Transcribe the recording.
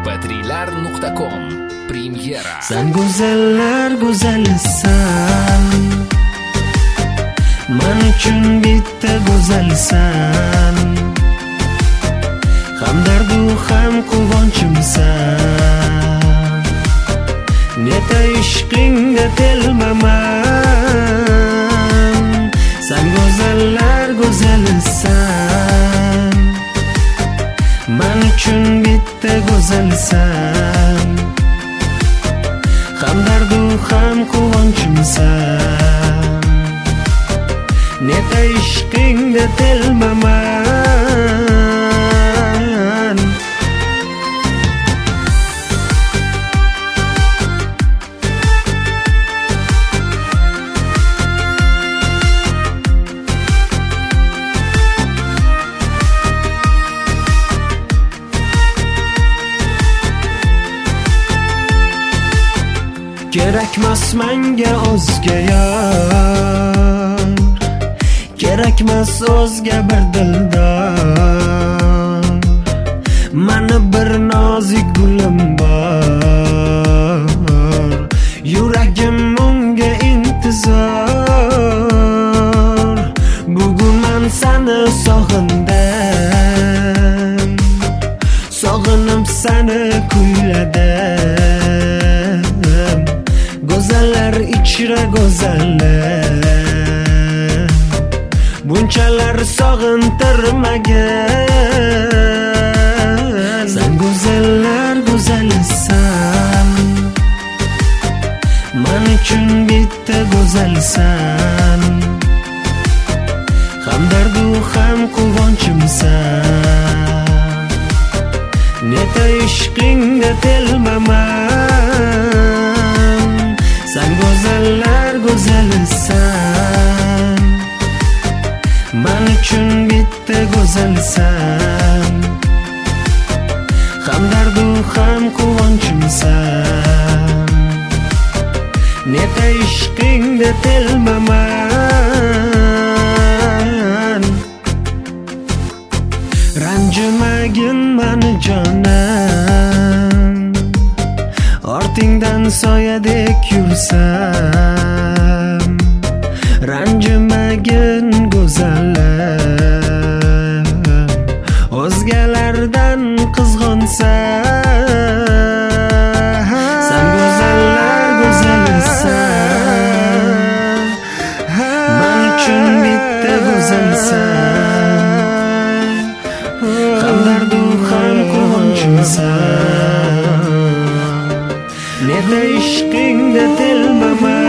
mp3.com Premyera. Sen go'zallar go'zalsan, men uchun bitta go'zalsan. Ham dardu ham quvonchimsan. Neta ishqingga telmaman. Sen go'zallar go'zalsan, men uchun bitta go'zalsan. Ham dardu ham quvonchimsan. Neta ishqingga telmaman. Kerakmas menga o'zga yor, kerakmas o'zga bir dildor. Mani bir nozik gulim bor, yuragim unga intizor. Bugun men seni sog'indim, sog'inib seni kuyladim. Go'zallar ichra go'zallar, bunchalar sog'intirmagan. Sen go'zallar go'zalsan, men uchun bitta go'zalsan. Ham dardu ham quvonchimsan. Neta ishqingga telmaman. Sen go'zallar go'zalsan, men uchun bitta go'zalsan. Ham dardu ham quvonchimsan. Neta ishqingga telmaman. Ranjimagin mani jonim, ortingdan soyadek yursam. Ranjimagin go'zallar, o'zgalardan qizg'onsam. Sen go'zallar go'zalsan, men uchun bitta go'zalsan. Ham dardu ham quvonchimsan. Neta ishqingga telmaman.